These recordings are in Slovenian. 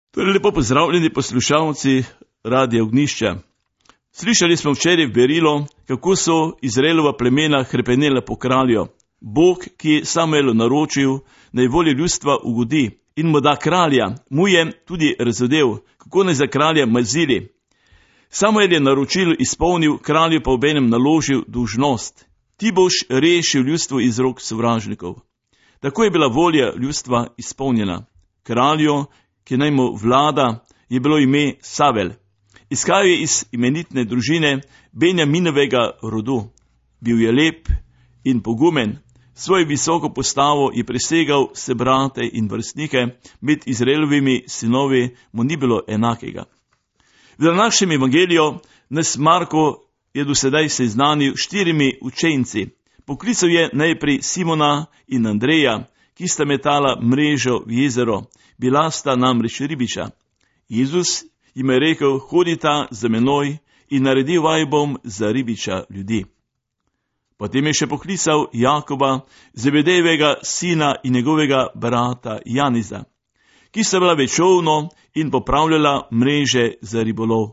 Torej, lepo pozdravljeni poslušalci Radia Ognjišča. Slišali smo včeraj v Berilu, kako so Izraelova plemena hrepenela po kralju. Bog, ki je Samuelu naročil, naj volji ljudstva ugodi in mu da kralja, mu je tudi razodel, kako naj za kralja mazili. Samuel je naročilo izpolnil, kralju pa obenem naložil dolžnost. Ti boš rešil ljudstvo iz rok sovražnikov. Tako je bila volja ljudstva izpolnjena. Kralju, ki naj mu vlada, je bilo ime Savel. Izhajal je iz imenitne družine Benjaminovega rodu. Bil je lep in pogumen, svojo visoko postavo je presegal vse brate in vrstnike, med Izraelovimi sinovi mu ni bilo enakega. V današnjem evangeliju nas Marko je do sedaj seznanil 4 učenci. Poklical je najprej Simona in Andreja, ki sta metala mrežo v jezero, bila sta namreč ribiča. Jezus jim je rekel: hodita za menoj in naredil vaj bom za ribiča ljudi. Potem je še poklical Jakoba, Zebedejevega sina, in njegovega brata Janiza, ki sta bila v čolnu in popravljala mreže za ribolov.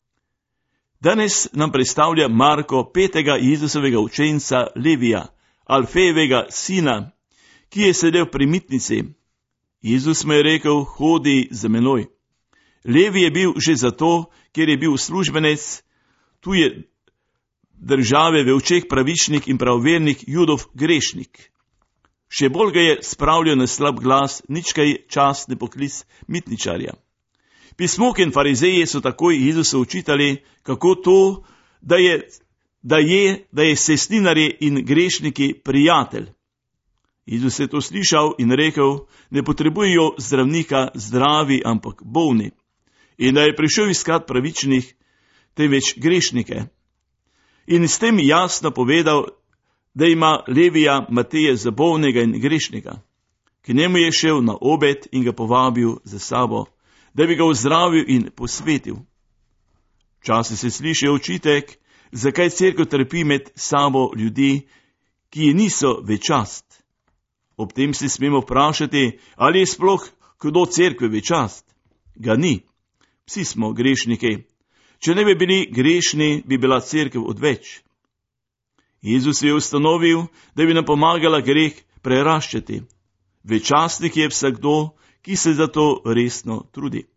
Danes nam predstavlja Marko 5. Jezusovega učenca Levija, Alfejevega sina, ki je sedel pri mitnici. Jezus mu je rekel: hodi za menoj. Levi je bil že zato, ker je bil uslužbenec tuje države, v očeh pravičnik in pravovernik Judov grešnik. Še bolj ga je spravljal na slab glas nič kaj častni poklic mitničarja. Pismoki in farizeji so takoj Jezusu učitali, kako to, da je cestninarji in grešniki prijatelj. Jezus je to slišal in rekel: ne potrebujejo zdravnika zdravi, ampak bolni. In da je prišel iskat pravičnih, temveč grešnike. In s tem jasno povedal, da ima Levija Mateja za bolnega in grešnika. K njemu je šel na obed in ga povabil za sabo, da bi ga ozdravil in posvetil. Včasih se sliši očitek, zakaj cerkev trpi med sabo ljudi, ki ji niso v čast. Ob tem se smemo vprašati, ali je sploh kdo cerkve v čast. Ga ni. Vsi smo grešniki. Če ne bi bili grešni, bi bila cerkev odveč. Jezus je ustanovil, da bi nam pomagala greh preraščati. Večastnik je vsakdo, ki se za to resno trudi.